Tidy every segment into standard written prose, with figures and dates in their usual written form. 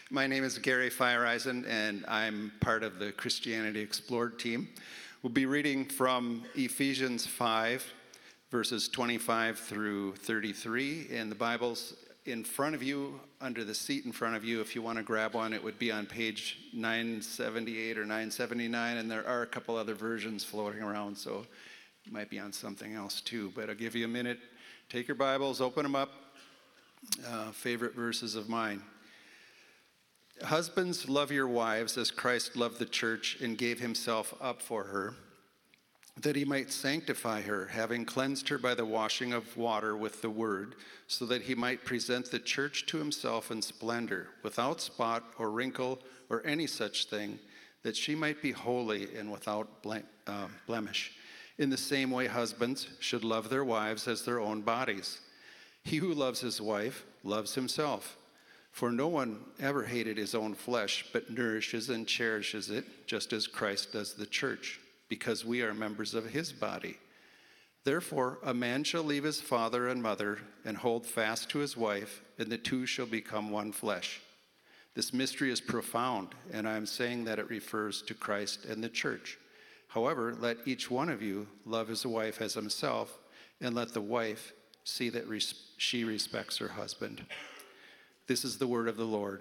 My name is Gary Feiereisen, and I'm part of the Christianity Explored team. We'll be reading from Ephesians 5, verses 25 through 33, and the Bible's in front of you, under the seat in front of you. If you want to grab one, it would be on page 978 or 979, and there are a couple other versions floating around, so it might be on something else too. But I'll give you a minute. Take your Bibles, open them up. Favorite verses of mine. Husbands, love your wives as Christ loved the church and gave himself up for her, that he might sanctify her, having cleansed her by the washing of water with the word, so that he might present the church to himself in splendor, without spot or wrinkle or any such thing, that she might be holy and without blemish. In the same way, husbands should love their wives as their own bodies. He who loves his wife loves himself. For no one ever hated his own flesh, but nourishes and cherishes it, just as Christ does the church, because we are members of his body. Therefore, a man shall leave his father and mother and hold fast to his wife, and the two shall become one flesh. This mystery is profound, and I am saying that it refers to Christ and the church. However, let each one of you love his wife as himself, and let the wife see that she respects her husband. This is the word of the Lord.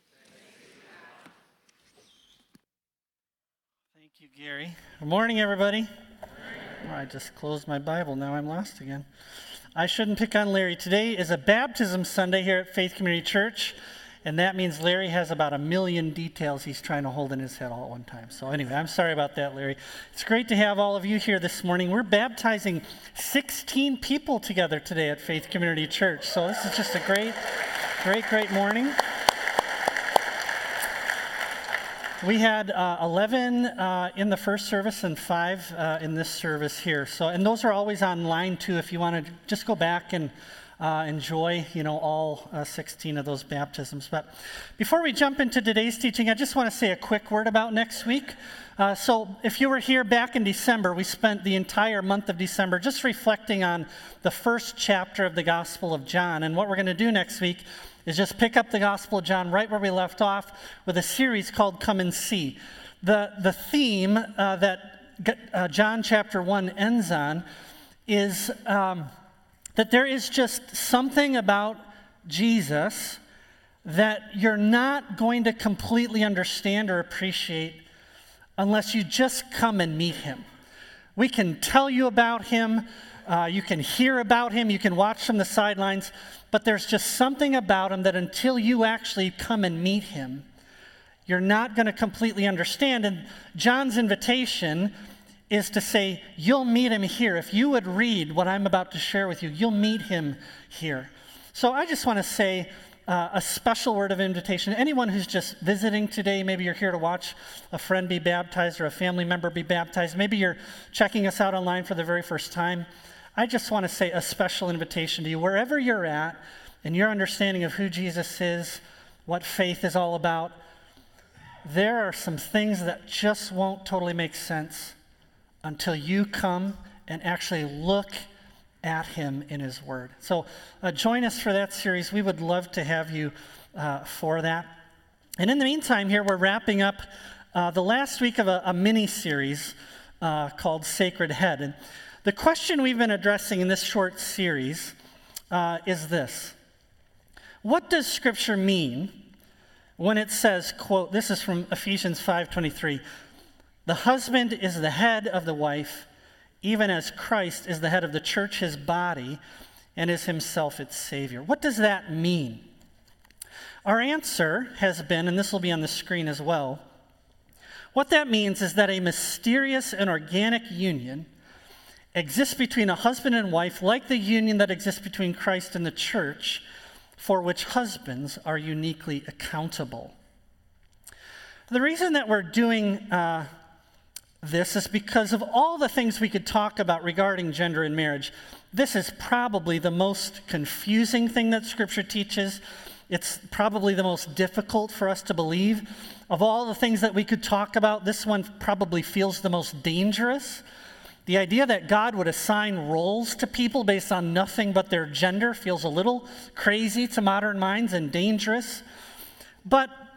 Thank you, Gary. Good morning, everybody. Oh, I just closed my Bible. Now I'm lost again. I shouldn't pick on Larry. Today is a baptism Sunday here at Faith Community Church, and that means Larry has about 1 million details he's trying to hold in his head all at one time. So anyway, I'm sorry about that, Larry. It's great to have all of you here this morning. We're baptizing 16 people together today at Faith Community Church. So this is just a great morning. We had 11 in the first service and 5 in this service here. So, and those are always online too. If you want to just go back and enjoy, all 16 of those baptisms. But before we jump into today's teaching, I just want to say a quick word about next week. So if you were here back in December, we spent the entire month of December just reflecting on the first chapter of the Gospel of John. And what we're going to do next week is just pick up the Gospel of John right where we left off with a series called Come and See. The theme that John chapter 1 ends on is that there is just something about Jesus that you're not going to completely understand or appreciate unless you just come and meet him. We can tell you about him, you can hear about him, you can watch from the sidelines, but there's just something about him that until you actually come and meet him, you're not going to completely understand. And John's invitation is to say, you'll meet him here. If you would read what I'm about to share with you, you'll meet him here. So I just want to say a special word of invitation. Anyone who's just visiting today, maybe you're here to watch a friend be baptized or a family member be baptized. Maybe you're checking us out online for the very first time. I just want to say a special invitation to you. Wherever you're at and your understanding of who Jesus is, what faith is all about, there are some things that just won't totally make sense until you come and actually look at him in his word. So join us for that series. We would love to have you for that. And in the meantime here, we're wrapping up the last week of a mini-series called Sacred Head. And the question we've been addressing in this short series is this. What does Scripture mean when it says, quote, this is from Ephesians 5:23, the husband is the head of the wife, even as Christ is the head of the church, his body, and is himself its Savior. What does that mean? Our answer has been, and this will be on the screen as well, what that means is that a mysterious and organic union exists between a husband and wife, like the union that exists between Christ and the church, for which husbands are uniquely accountable. The reason that we're doing this is because of all the things we could talk about regarding gender and marriage. This is probably the most confusing thing that Scripture teaches. It's probably the most difficult for us to believe. Of all the things that we could talk about, this one probably feels the most dangerous. The idea that God would assign roles to people based on nothing but their gender feels a little crazy to modern minds and dangerous. But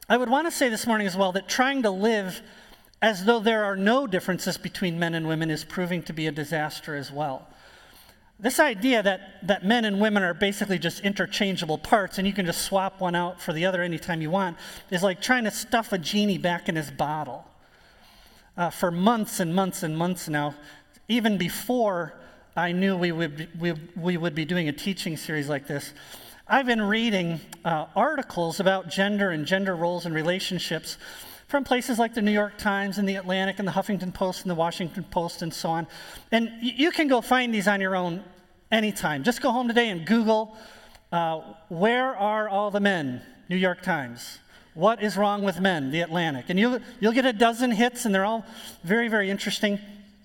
I would want to say this morning as well that trying to live as though there are no differences between men and women is proving to be a disaster as well. This idea that men and women are basically just interchangeable parts and you can just swap one out for the other anytime you want is like trying to stuff a genie back in his bottle. For months and months and months now, even before I knew we would be doing a teaching series like this, I've been reading articles about gender and gender roles and relationships from places like the New York Times and the Atlantic and the Huffington Post and the Washington Post and so on. And you can go find these on your own anytime. Just go home today and Google, where are all the men? New York Times. What is wrong with men? The Atlantic. And you'll get a dozen hits, and they're all very, very interesting.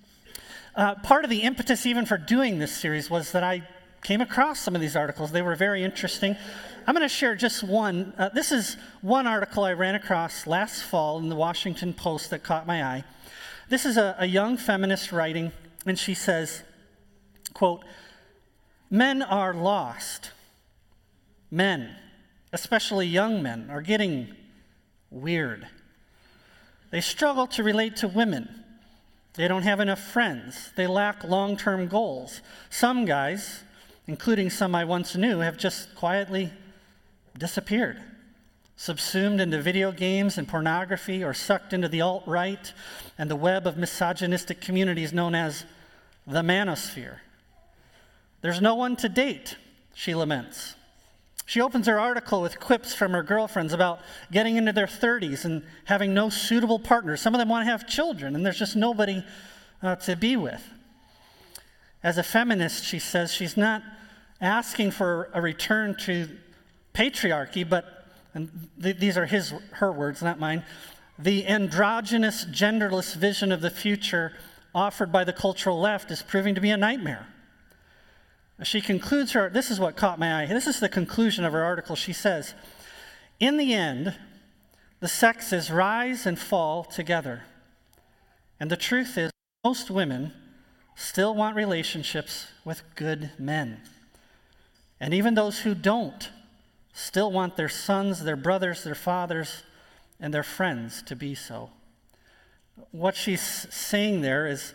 Part of the impetus even for doing this series was that I came across some of these articles. They were very interesting. I'm going to share just one. This is one article I ran across last fall in the Washington Post that caught my eye. This is a young feminist writing, and she says, quote, "Men are lost. Men, especially young men, are getting weird. They struggle to relate to women. They don't have enough friends. They lack long-term goals. Some guys, including some I once knew, have just quietly disappeared, subsumed into video games and pornography or sucked into the alt-right and the web of misogynistic communities known as the manosphere. There's no one to date," she laments. She opens her article with quips from her girlfriends about getting into their 30s and having no suitable partners. Some of them want to have children, and there's just nobody to be with. As a feminist, she says she's not asking for a return to patriarchy, but, and these are her words, not mine, the androgynous, genderless vision of the future offered by the cultural left is proving to be a nightmare. She concludes this is what caught my eye. This is the conclusion of her article. She says, "In the end, the sexes rise and fall together. And the truth is, most women still want relationships with good men. And even those who don't still want their sons, their brothers, their fathers, and their friends to be so." What she's saying there is,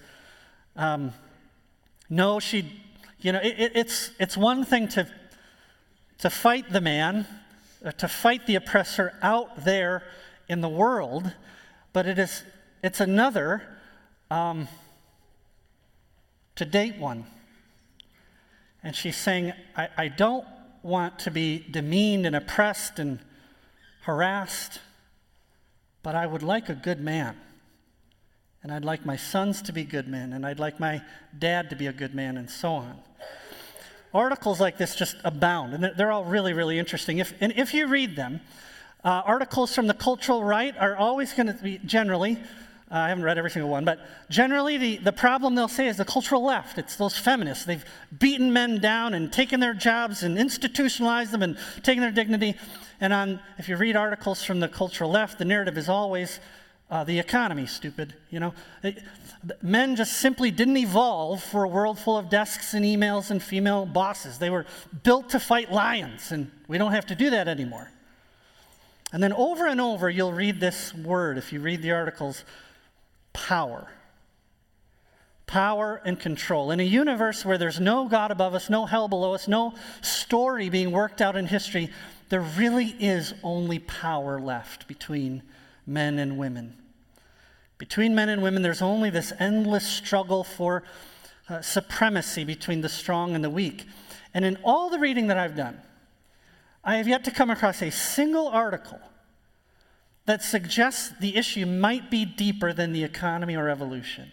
no, it's one thing to fight the man, to fight the oppressor out there in the world, but it's another to date one. And she's saying, I don't want to be demeaned and oppressed and harassed, but I would like a good man. And I'd like my sons to be good men, and I'd like my dad to be a good man, and so on. Articles like this just abound, and they're all really, really interesting. If you read them, articles from the cultural right are always going to be generally, I haven't read every single one, but generally the problem they'll say is the cultural left. It's those feminists. They've beaten men down and taken their jobs and institutionalized them and taken their dignity. And if you read articles from the cultural left, the narrative is always the economy, stupid. Men just simply didn't evolve for a world full of desks and emails and female bosses. They were built to fight lions, and we don't have to do that anymore. And then over and over, you'll read this word, if you read the articles, power. Power and control. In a universe where there's no God above us, no hell below us, no story being worked out in history, there really is only power left between men and women. Between men and women, there's only this endless struggle for supremacy between the strong and the weak. And in all the reading that I've done, I have yet to come across a single article that suggests the issue might be deeper than the economy or evolution.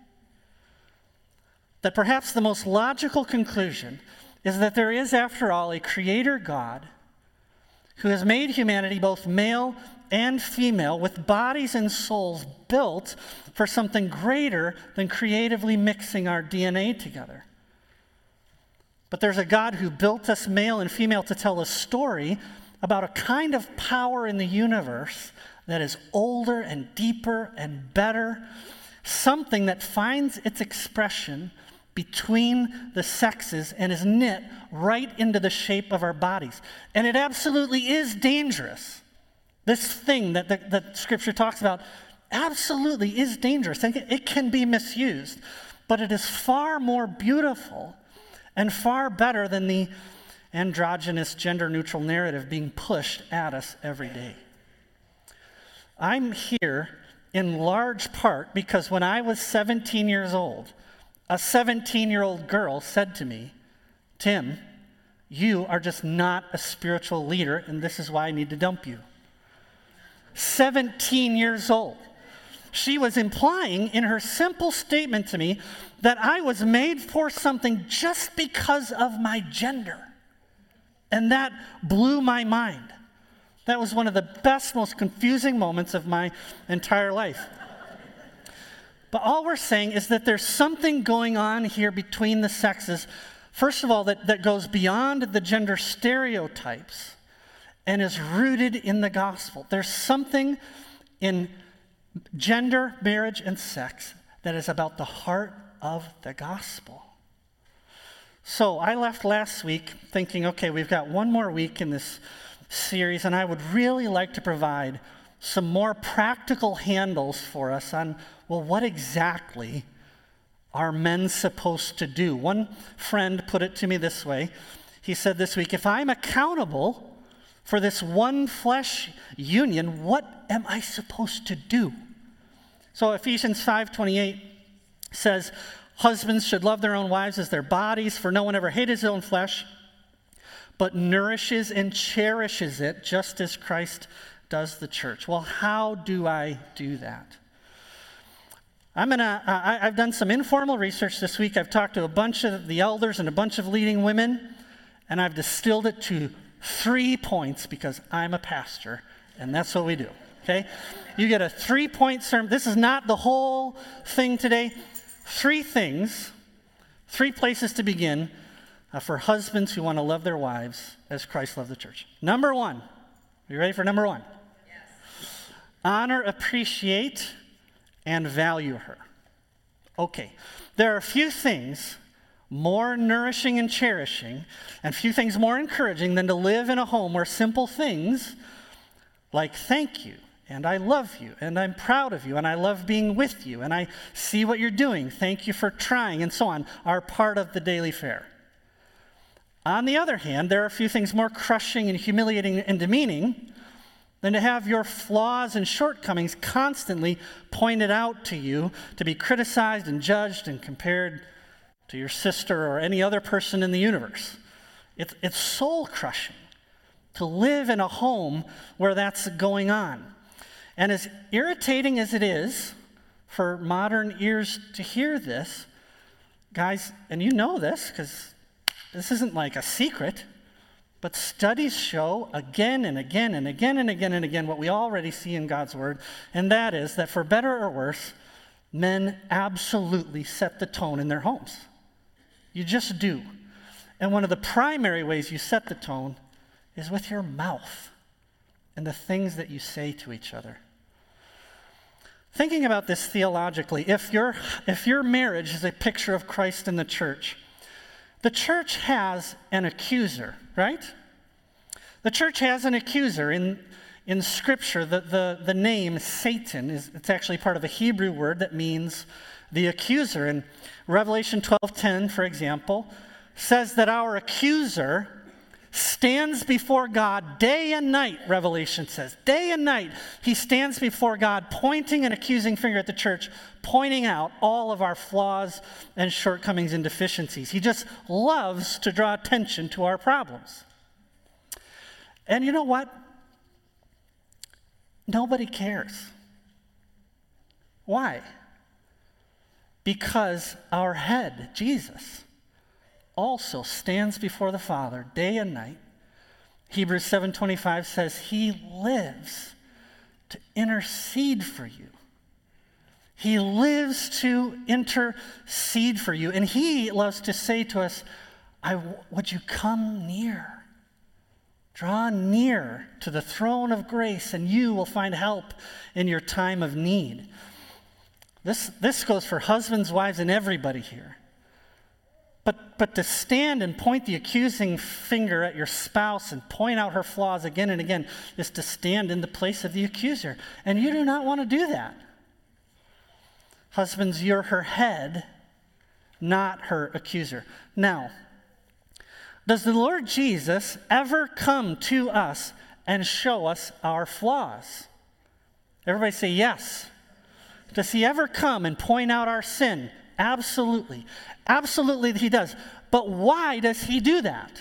That perhaps the most logical conclusion is that there is, after all, a creator God who has made humanity both male and female with bodies and souls built for something greater than creatively mixing our DNA together. But there's a God who built us male and female to tell a story about a kind of power in the universe that is older and deeper and better, something that finds its expression between the sexes and is knit right into the shape of our bodies. And it absolutely is dangerous. This thing that Scripture talks about absolutely is dangerous, and it can be misused, but it is far more beautiful and far better than the androgynous, gender-neutral narrative being pushed at us every day. I'm here in large part because when I was 17 years old, a 17-year-old girl said to me, "Tim, you are just not a spiritual leader, and this is why I need to dump you." 17 years old. She was implying in her simple statement to me that I was made for something just because of my gender. And that blew my mind. That was one of the best, most confusing moments of my entire life. But all we're saying is that there's something going on here between the sexes, first of all, that goes beyond the gender stereotypes and is rooted in the gospel. There's something in gender, marriage, and sex that is about the heart of the gospel. So I left last week thinking, okay, we've got one more week in this series, and I would really like to provide some more practical handles for us on, well, what exactly are men supposed to do? One friend put it to me this way. He said this week, if I'm accountable for this one flesh union, what am I supposed to do? So Ephesians 5:28 says, husbands should love their own wives as their bodies, for no one ever hated his own flesh, but nourishes and cherishes it, just as Christ does the church. Well, how do I do that? I've done some informal research this week. I've talked to a bunch of the elders and a bunch of leading women, and I've distilled it to 3 points because I'm a pastor, and that's what we do, okay? You get a 3-point sermon. This is not the whole thing today. 3 things, 3 places to begin for husbands who want to love their wives as Christ loved the church. Number 1. Are you ready for number 1? Yes. Honor, appreciate, and value her. Okay. There are a few things more nourishing and cherishing, and few things more encouraging than to live in a home where simple things like thank you, and I love you, and I'm proud of you, and I love being with you, and I see what you're doing, thank you for trying, and so on, are part of the daily fare. On the other hand, there are a few things more crushing and humiliating and demeaning than to have your flaws and shortcomings constantly pointed out to you, to be criticized and judged and compared to your sister or any other person in the universe. It's soul-crushing to live in a home where that's going on. And as irritating as it is for modern ears to hear this, guys, and you know this because this isn't like a secret, but studies show again and again and again and again and again what we already see in God's Word, and that is that for better or worse, men absolutely set the tone in their homes. You just do. And one of the primary ways you set the tone is with your mouth and the things that you say to each other. Thinking about this theologically, if your marriage is a picture of Christ and the church has an accuser, right? The church has an accuser. In Scripture, the name Satan it's actually part of a Hebrew word that means the accuser. In Revelation 12:10, for example, says that our accuser stands before God day and night, Revelation says. Day and night, he stands before God, pointing an accusing finger at the church, pointing out all of our flaws and shortcomings and deficiencies. He just loves to draw attention to our problems. And you know what? Nobody cares. Why? Because our head, Jesus, also stands before the Father day and night. Hebrews 7:25 says he lives to intercede for you. He lives to intercede for you. And he loves to say to us, would you come near? Draw near to the throne of grace, and you will find help in your time of need. This goes for husbands, wives, and everybody here. But to stand and point the accusing finger at your spouse and point out her flaws again and again is to stand in the place of the accuser. And you do not want to do that. Husbands, you're her head, not her accuser. Now, does the Lord Jesus ever come to us and show us our flaws? Everybody say yes. Does he ever come and point out our sin? Absolutely. Absolutely he does. But why does he do that?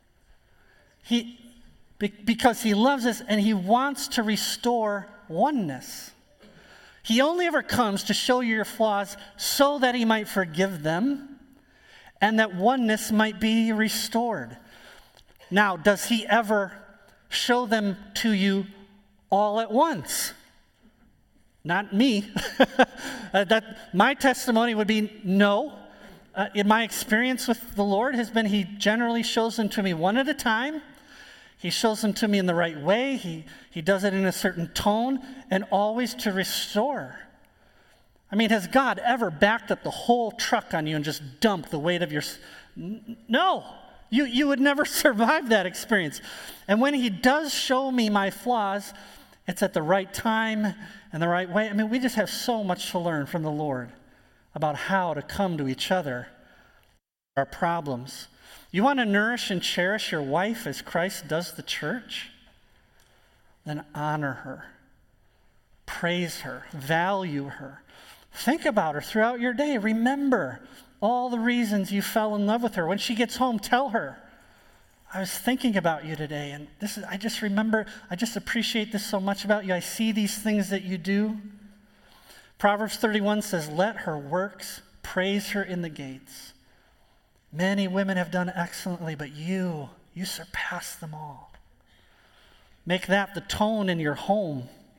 Because he loves us and he wants to restore oneness. He only ever comes to show you your flaws so that he might forgive them and that oneness might be restored. Now, does he ever show them to you all at once? Not me. My testimony would be no. In my experience with the Lord has been he generally shows them to me one at a time. He shows them to me in the right way. He does it in a certain tone and always to restore. I mean, has God ever backed up the whole truck on you and just dumped the weight of your... No. You would never survive that experience. And when he does show me my flaws, it's at the right time and the right way. I mean, we just have so much to learn from the Lord about how to come to each other, our problems. You want to nourish and cherish your wife as Christ does the church? Then honor her, praise her, value her. Think about her throughout your day. Remember all the reasons you fell in love with her. When she gets home, tell her, I was thinking about you today, and I just appreciate this so much about you. I see these things that you do. Proverbs 31 says, let her works praise her in the gates. Many women have done excellently, but you surpass them all. Make that the tone in your home.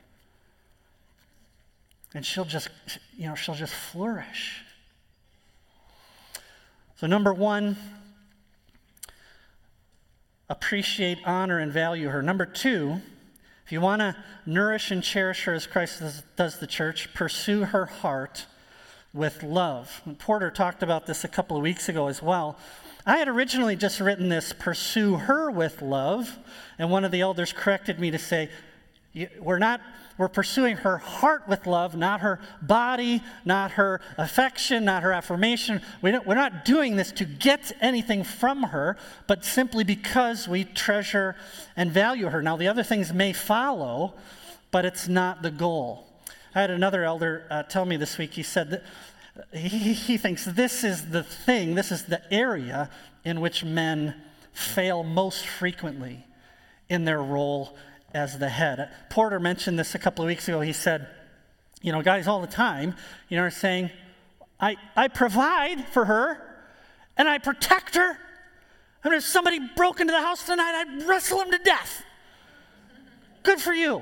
And she'll just flourish. So number one, appreciate, honor, and value her. Number two, if you want to nourish and cherish her as Christ does the church, pursue her heart with love. And Porter talked about this a couple of weeks ago as well. I had originally just written this, pursue her with love, and one of the elders corrected me to say, we're pursuing her heart with love, not her body, not her affection, not her affirmation. We're not doing this to get anything from her, but simply because we treasure and value her. Now, the other things may follow, but it's not the goal. I had another elder tell me this week, he said that he thinks this is the area in which men fail most frequently in their role as the head. Porter mentioned this a couple of weeks ago. He said, guys all the time, are saying, I provide for her and I protect her. I mean, if somebody broke into the house tonight, I'd wrestle him to death. Good for you.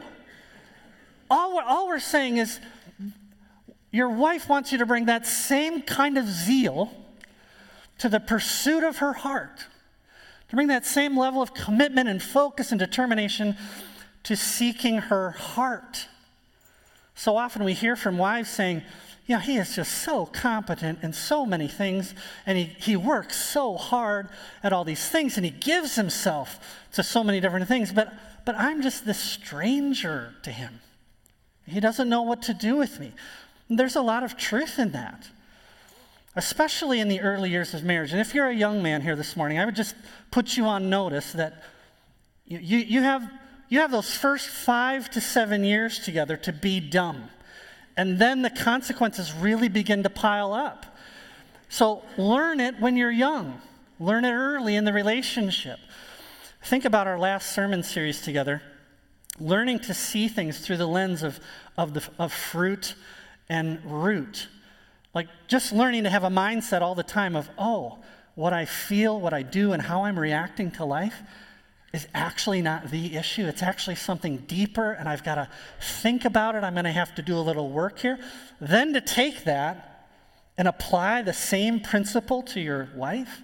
All we're saying is your wife wants you to bring that same kind of zeal to the pursuit of her heart, to bring that same level of commitment and focus and determination to seeking her heart. So often we hear from wives saying, he is just so competent in so many things, and he works so hard at all these things, and he gives himself to so many different things, but I'm just this stranger to him. He doesn't know what to do with me. And there's a lot of truth in that, especially in the early years of marriage. And if you're a young man here this morning, I would just put you on notice that you have those first 5 to 7 years together to be dumb. And then the consequences really begin to pile up. So learn it when you're young. Learn it early in the relationship. Think about our last sermon series together. Learning to see things through the lens of fruit and root. Like just learning to have a mindset all the time of, what I feel, what I do, and how I'm reacting to life is actually not the issue. It's actually something deeper, and I've got to think about it. I'm going to have to do a little work here. Then to take that and apply the same principle to your wife.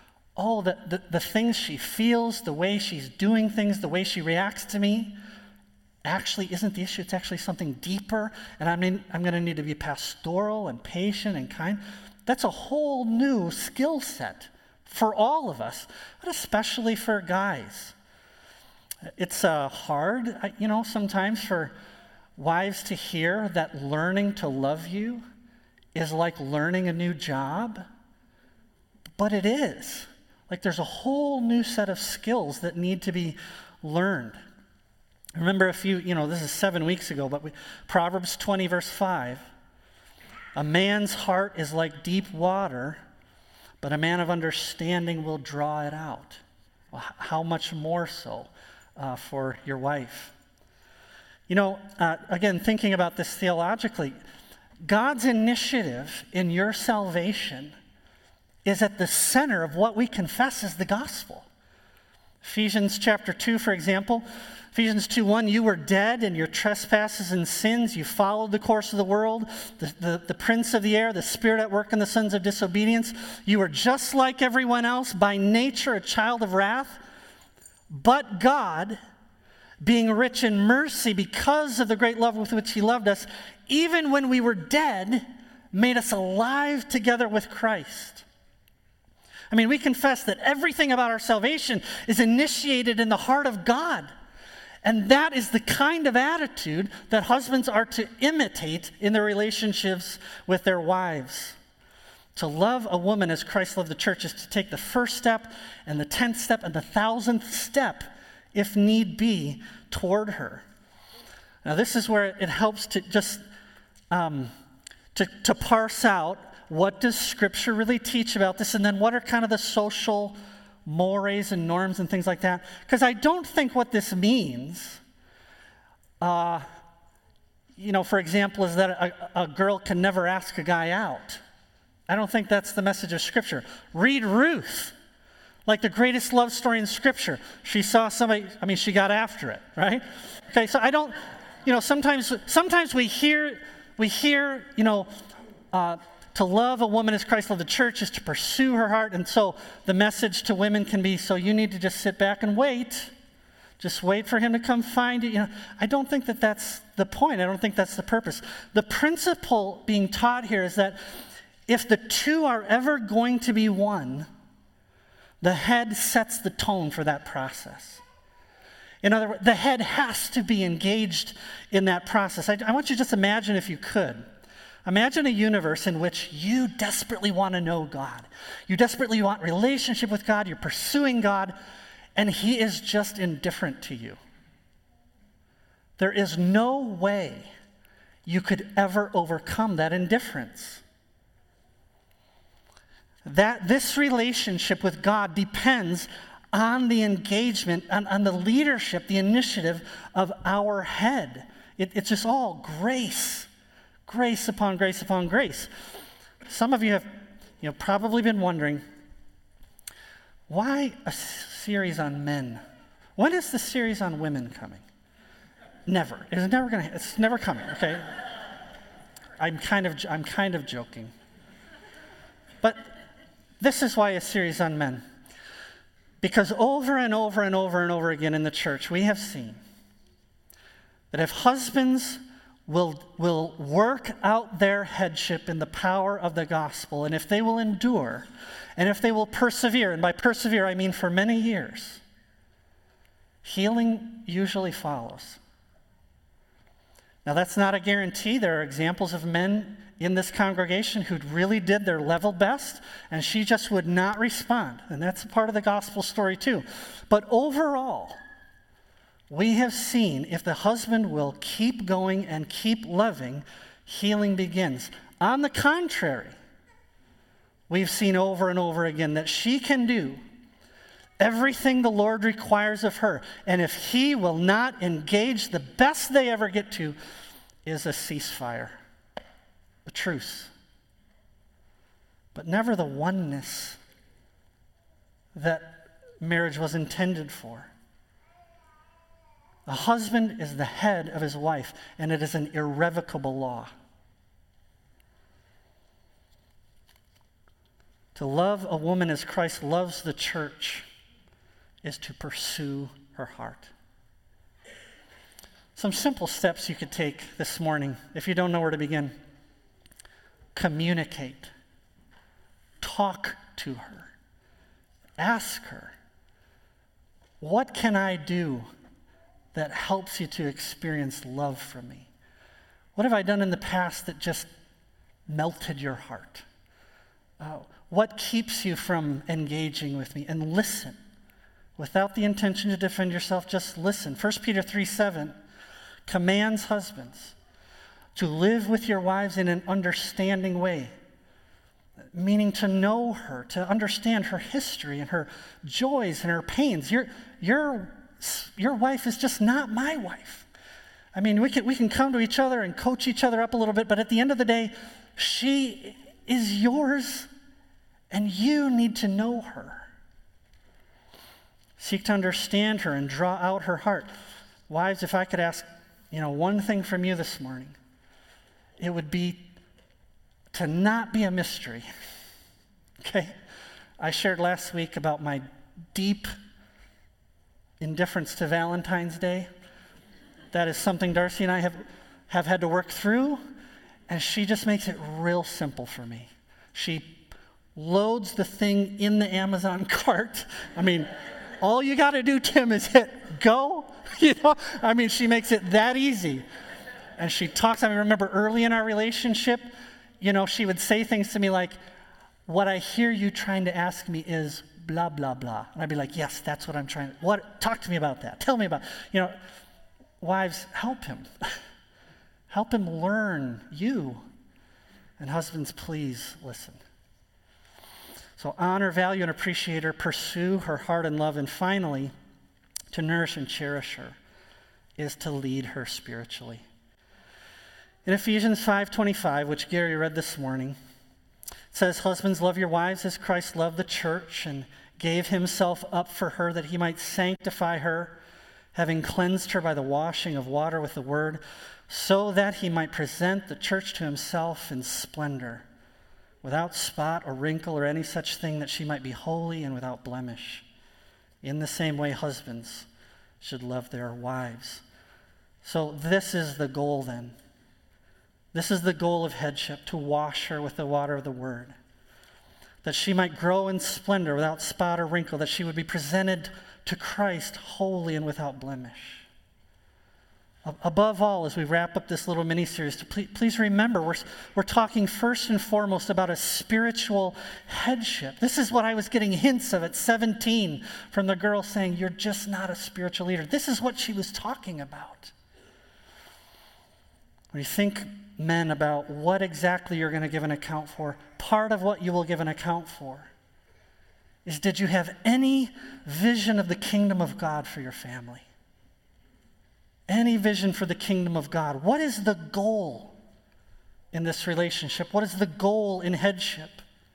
The things she feels, the way she's doing things, the way she reacts to me, actually isn't the issue. It's actually something deeper, and I'm going to need to be pastoral and patient and kind. That's a whole new skill set for all of us, but especially for guys. It's hard, sometimes for wives to hear that learning to love you is like learning a new job, but it is. Like there's a whole new set of skills that need to be learned. I remember this is 7 weeks ago, but Proverbs 20, verse 5. A man's heart is like deep water, but a man of understanding will draw it out. Well, how much more so for your wife? Again, thinking about this theologically, God's initiative in your salvation is at the center of what we confess as the gospel. Ephesians chapter 2, for example, Ephesians 2:1, you were dead in your trespasses and sins. You followed the course of the world, the prince of the air, the spirit at work in the sons of disobedience. You were just like everyone else, by nature a child of wrath. But God, being rich in mercy because of the great love with which he loved us, even when we were dead, made us alive together with Christ. I mean, we confess that everything about our salvation is initiated in the heart of God. And that is the kind of attitude that husbands are to imitate in their relationships with their wives. To love a woman as Christ loved the church is to take the first step and the 10th step and the 1,000th step, if need be, toward her. Now, this is where it helps to just to parse out what does Scripture really teach about this, and then what are kind of the social mores and norms and things like that. Because I don't think what this means, for example, is that a girl can never ask a guy out. I don't think that's the message of Scripture. Read Ruth, like the greatest love story in Scripture. She saw somebody, she got after it, right? Okay, so I don't, sometimes we hear, to love a woman as Christ loved the church is to pursue her heart. And so the message to women can be, so you need to just sit back and wait. Just wait for him to come find you. I don't think that that's the point. I don't think that's the purpose. The principle being taught here is that if the two are ever going to be one, the head sets the tone for that process. In other words, the head has to be engaged in that process. I want you to just imagine, if you could, imagine a universe in which you desperately want to know God. You desperately want relationship with God. You're pursuing God, and he is just indifferent to you. There is no way you could ever overcome that indifference. That this relationship with God depends on the engagement, on the leadership, the initiative of our head. It's just all grace. Grace upon grace upon grace. Some of you have probably been wondering, why a series on men? When is the series on women coming? Never. It's never coming, okay? I'm kind of joking. But this is why a series on men. Because over and over and over and over again in the church, we have seen that if husbands will work out their headship in the power of the gospel, and if they will endure, and if they will persevere, and by persevere I mean for many years, healing usually follows. Now that's not a guarantee. There are examples of men in this congregation who really did their level best, and she just would not respond, and that's a part of the gospel story too. But overall, we have seen if the husband will keep going and keep loving, healing begins. On the contrary, we've seen over and over again that she can do everything the Lord requires of her. And if he will not engage, the best they ever get to is a ceasefire, a truce. But never the oneness that marriage was intended for. A husband is the head of his wife, and it is an irrevocable law. To love a woman as Christ loves the church is to pursue her heart. Some simple steps you could take this morning if you don't know where to begin. Communicate. talk to her. Ask her, what can I do that helps you to experience love from me? What have I done in the past that just melted your heart? What keeps you from engaging with me? And listen. Without the intention to defend yourself, just listen. 1 Peter 3:7 commands husbands to live with your wives in an understanding way, meaning to know her, to understand her history and her joys and her pains. Your wife is just not my wife. I mean, we can come to each other and coach each other up a little bit, but at the end of the day, she is yours, and you need to know her. Seek to understand her and draw out her heart. Wives, if I could ask, one thing from you this morning, it would be to not be a mystery. Okay? I shared last week about my deep indifference to Valentine's Day. That is something Darcy and I have had to work through, and she just makes it real simple for me. She loads the thing in the Amazon cart. I mean, all you got to do, Tim, is hit go. She makes it that easy. And she talks. I remember early in our relationship, she would say things to me like, what I hear you trying to ask me is blah, blah, blah. And I'd be like, yes, that's what I'm trying to, talk to me about that. Tell me about, wives, help him. Help him learn you. And husbands, please listen. So honor, value, and appreciate her, pursue her heart and love, and finally, to nourish and cherish her is to lead her spiritually. In Ephesians 5:25, which Gary read this morning, it says, husbands, love your wives as Christ loved the church and gave himself up for her that he might sanctify her, having cleansed her by the washing of water with the word, so that he might present the church to himself in splendor, without spot or wrinkle or any such thing, that she might be holy and without blemish. In the same way, husbands should love their wives. So this is the goal then. This is the goal of headship, to wash her with the water of the word, that she might grow in splendor without spot or wrinkle, that she would be presented to Christ holy and without blemish. Above all, as we wrap up this little mini-series, please remember, we're talking first and foremost about a spiritual headship. This is what I was getting hints of at 17 from the girl saying, you're just not a spiritual leader. This is what she was talking about. When you think, men, about what exactly you're going to give an account for, part of what you will give an account for is, did you have any vision of the kingdom of God for your family? Any vision for the kingdom of God? What is the goal in this relationship? What is the goal in headship?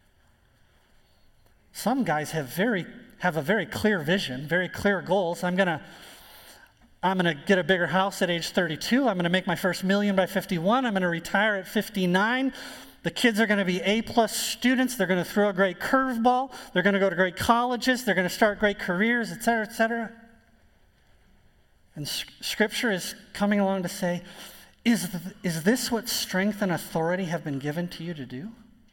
Some guys have a very clear vision, very clear goals. I'm gonna get a bigger house at age 32. I'm gonna make my first $1 million by 51. I'm gonna retire at 59. The kids are gonna be A+ students. They're gonna throw a great curveball. They're gonna go to great colleges. They're gonna start great careers, et cetera, et cetera. And Scripture is coming along to say, is this what strength and authority have been given to you to do?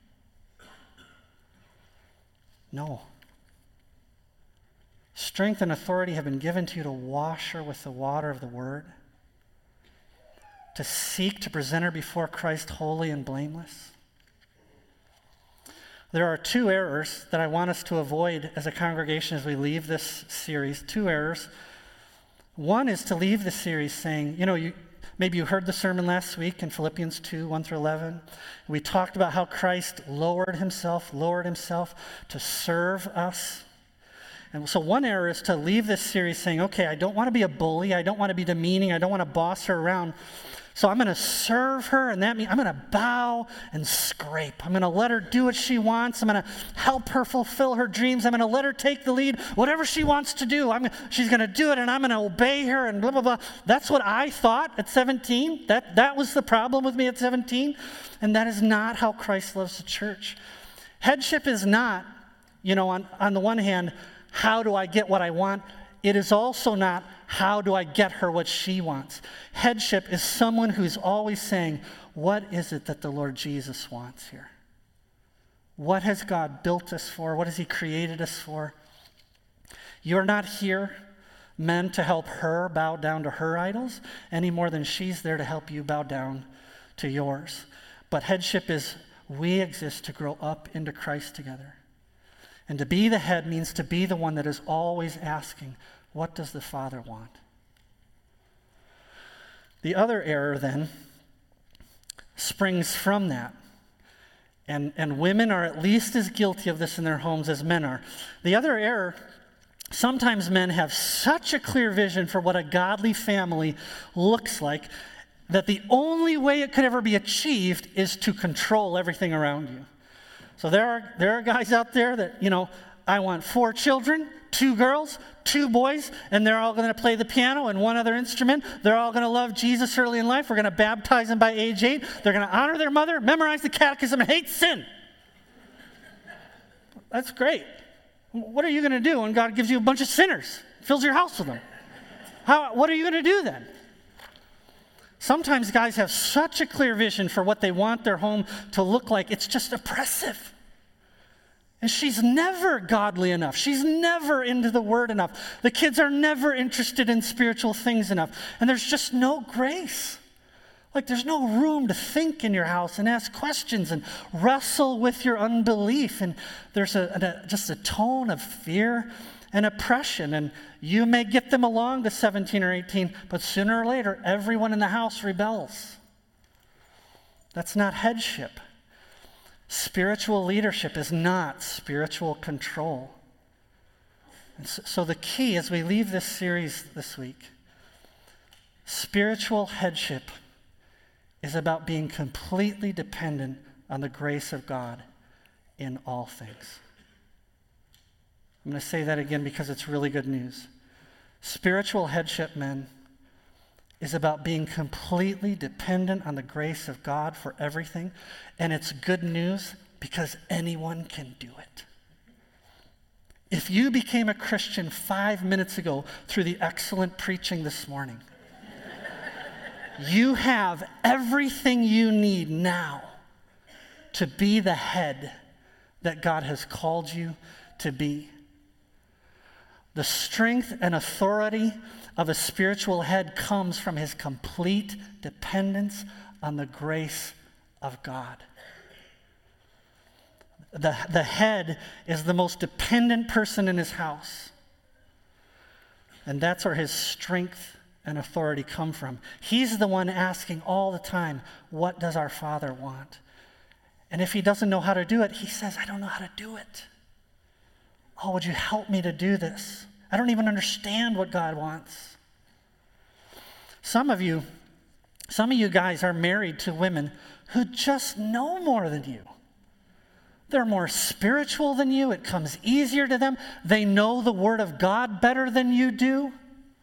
No. Strength and authority have been given to you to wash her with the water of the word, to seek to present her before Christ holy and blameless. There are 2 errors that I want us to avoid as a congregation as we leave this series. 2 errors. One is to leave the series saying, maybe you heard the sermon last week in Philippians 2, 1 through 11. We talked about how Christ lowered himself to serve us. And so one error is to leave this series saying, okay, I don't want to be a bully. I don't want to be demeaning. I don't want to boss her around. So I'm going to serve her, and that means I'm going to bow and scrape. I'm going to let her do what she wants. I'm going to help her fulfill her dreams. I'm going to let her take the lead. Whatever she wants to do, she's going to do it, and I'm going to obey her, and blah, blah, blah. That's what I thought at 17. That was the problem with me at 17, and that is not how Christ loves the church. Headship is not, on the one hand, how do I get what I want? It is also not, how do I get her what she wants? Headship is someone who's always saying, what is it that the Lord Jesus wants here? What has God built us for? What has he created us for? You're not here, men, to help her bow down to her idols any more than she's there to help you bow down to yours. But headship is we exist to grow up into Christ together. And to be the head means to be the one that is always asking, what does the Father want? The other error then springs from that. And women are at least as guilty of this in their homes as men are. The other error, sometimes men have such a clear vision for what a godly family looks like that the only way it could ever be achieved is to control everything around you. So there are guys out there that, I want 4 children, 2 girls, 2 boys, and they're all going to play the piano and 1 other instrument. They're all going to love Jesus early in life. We're going to baptize them by age 8. They're going to honor their mother, memorize the catechism, and hate sin. That's great. What are you going to do when God gives you a bunch of sinners, fills your house with them? What are you going to do then? Sometimes guys have such a clear vision for what they want their home to look like, it's just oppressive. And she's never godly enough. She's never into the Word enough. The kids are never interested in spiritual things enough. And there's just no grace. Like there's no room to think in your house and ask questions and wrestle with your unbelief. And there's just a tone of fear and oppression. And you may get them along to 17 or 18, but sooner or later, everyone in the house rebels. That's not headship. Spiritual leadership is not spiritual control. And so the key as we leave this series this week, spiritual headship is about being completely dependent on the grace of God in all things. I'm going to say that again because it's really good news. Spiritual headship, men, is about being completely dependent on the grace of God for everything. And it's good news because anyone can do it. If you became a Christian 5 minutes ago through the excellent preaching this morning, you have everything you need now to be the head that God has called you to be. The strength and authority of a spiritual head comes from his complete dependence on the grace of God. The head is the most dependent person in his house. And that's where his strength and authority come from. He's the one asking all the time, what does our Father want? And if he doesn't know how to do it, he says, I don't know how to do it. Oh, would you help me to do this? I don't even understand what God wants. Some of you guys are married to women who just know more than you. They're more spiritual than you. It comes easier to them. They know the Word of God better than you do.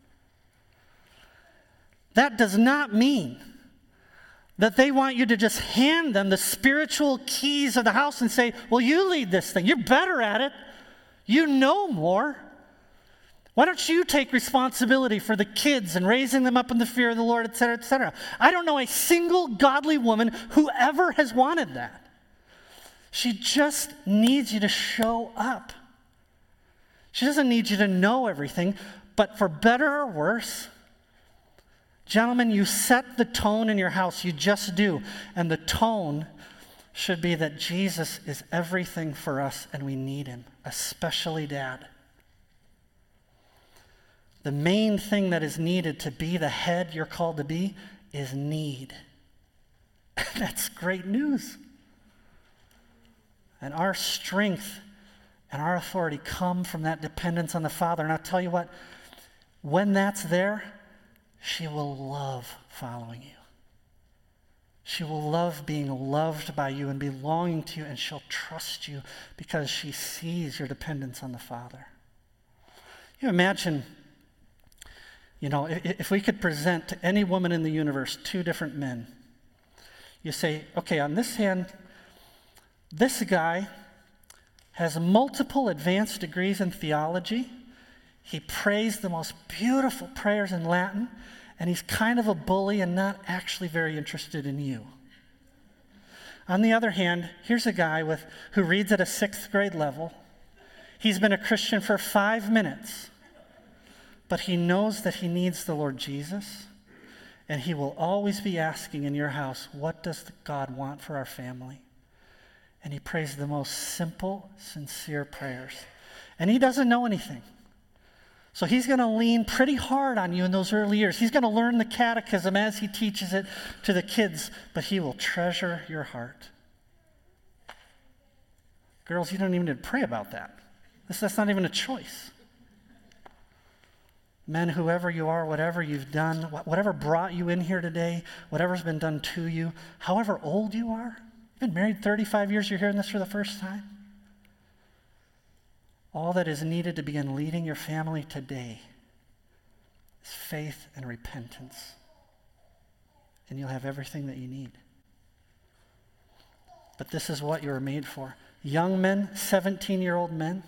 That does not mean that they want you to just hand them the spiritual keys of the house and say, well, you lead this thing. You're better at it. You know more. Why don't you take responsibility for the kids and raising them up in the fear of the Lord, et cetera, et cetera? I don't know a single godly woman who ever has wanted that. She just needs you to show up. She doesn't need you to know everything, but for better or worse, gentlemen, you set the tone in your house. You just do. And the tone should be that Jesus is everything for us and we need him, especially Dad. The main thing that is needed to be the head you're called to be is need. That's great news. And our strength and our authority come from that dependence on the Father. And I'll tell you what, when that's there, she will love following you. She will love being loved by you and belonging to you, and she'll trust you because she sees your dependence on the Father. You imagine, if we could present to any woman in the universe 2 different men, you say, okay, on this hand, this guy has multiple advanced degrees in theology. He prays the most beautiful prayers in Latin, and he's kind of a bully and not actually very interested in you. On the other hand, here's a guy who reads at a 6th grade level. He's been a Christian for 5 minutes, but he knows that he needs the Lord Jesus, and he will always be asking in your house, what does God want for our family? And he prays the most simple, sincere prayers. And he doesn't know anything. So he's going to lean pretty hard on you in those early years. He's going to learn the catechism as he teaches it to the kids, but he will treasure your heart. Girls, you don't even need to pray about that. That's not even a choice. Men, whoever you are, whatever you've done, whatever brought you in here today, whatever's been done to you, however old you are, you've been married 35 years, you're hearing this for the first time. All that is needed to begin leading your family today is faith and repentance. And you'll have everything that you need. But this is what you were made for. Young men, 17-year-old men,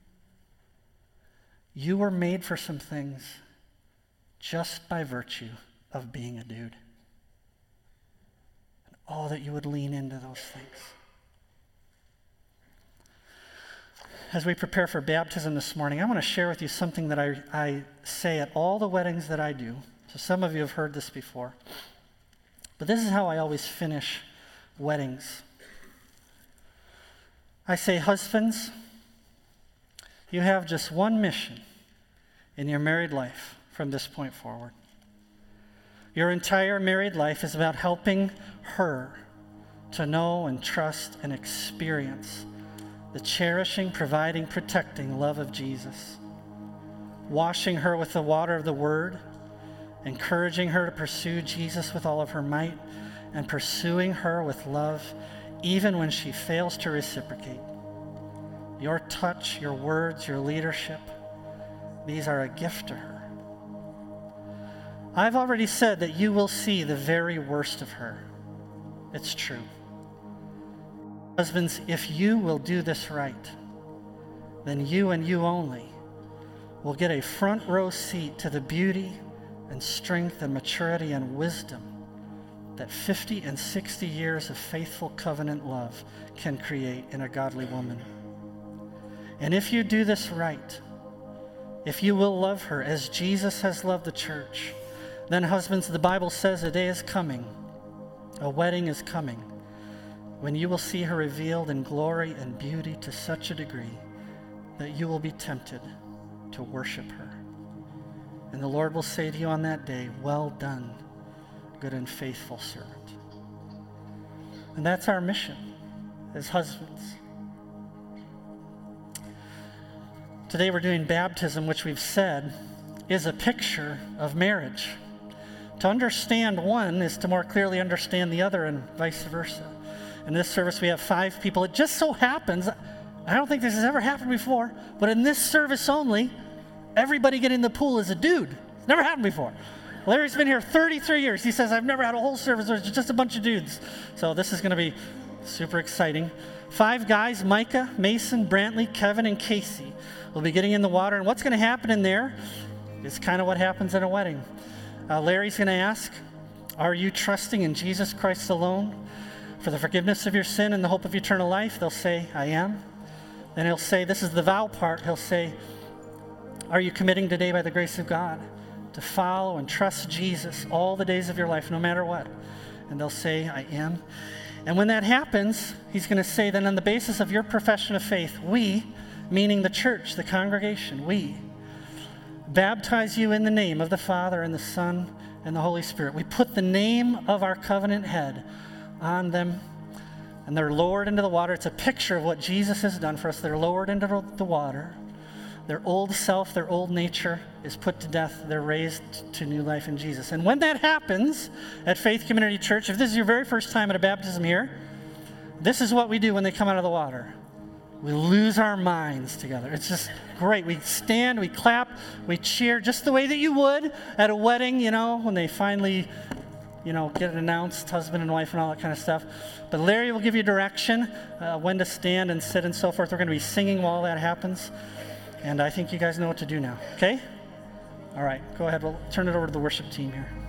you were made for some things just by virtue of being a dude. And all that you would lean into those things. As we prepare for baptism this morning, I want to share with you something that I say at all the weddings that I do. So some of you have heard this before. But this is how I always finish weddings. I say, husbands, you have just one mission in your married life from this point forward. Your entire married life is about helping her to know and trust and experience the cherishing, providing, protecting love of Jesus. Washing her with the water of the Word, encouraging her to pursue Jesus with all of her might, and pursuing her with love even when she fails to reciprocate. Your touch, your words, your leadership, these are a gift to her. I've already said that you will see the very worst of her. It's true. Husbands, if you will do this right, then you and you only will get a front row seat to the beauty and strength and maturity and wisdom that 50 and 60 years of faithful covenant love can create in a godly woman. And if you do this right, if you will love her as Jesus has loved the church, then husbands, the Bible says a day is coming, a wedding is coming, when you will see her revealed in glory and beauty to such a degree that you will be tempted to worship her. And the Lord will say to you on that day, well done, good and faithful servant. And that's our mission as husbands. Today we're doing baptism, which we've said is a picture of marriage. To understand one is to more clearly understand the other, and vice versa. In this service we have 5 people. It just so happens, I don't think this has ever happened before, but in this service only, everybody getting in the pool is a dude. It's never happened before. Larry's been here 33 years. He says, I've never had a whole service where it's just a bunch of dudes. So this is going to be super exciting. 5 guys, Micah, Mason, Brantley, Kevin, and Casey, will be getting in the water. And what's going to happen in there is kind of what happens in a wedding. Larry's going to ask, are you trusting in Jesus Christ alone for the forgiveness of your sin and the hope of eternal life? They'll say, I am. Then he'll say, this is the vow part. He'll say, are you committing today by the grace of God to follow and trust Jesus all the days of your life, no matter what? And they'll say, I am. And when that happens, he's going to say, then on the basis of your profession of faith, we, meaning the church, the congregation, we baptize you in the name of the Father and the Son and the Holy Spirit. We put the name of our covenant head on them, and they're lowered into the water. It's a picture of what Jesus has done for us. They're lowered into the water. Their old self, their old nature is put to death. They're raised to new life in Jesus. And when that happens at Faith Community Church, if this is your very first time at a baptism here, this is what we do when they come out of the water. We lose our minds together. It's just great. We stand, we clap, we cheer, just the way that you would at a wedding, when they finally, get it announced, husband and wife and all that kind of stuff. But Larry will give you direction, when to stand and sit and so forth. We're going to be singing while that happens. And I think you guys know what to do now, okay? All right, go ahead. We'll turn it over to the worship team here.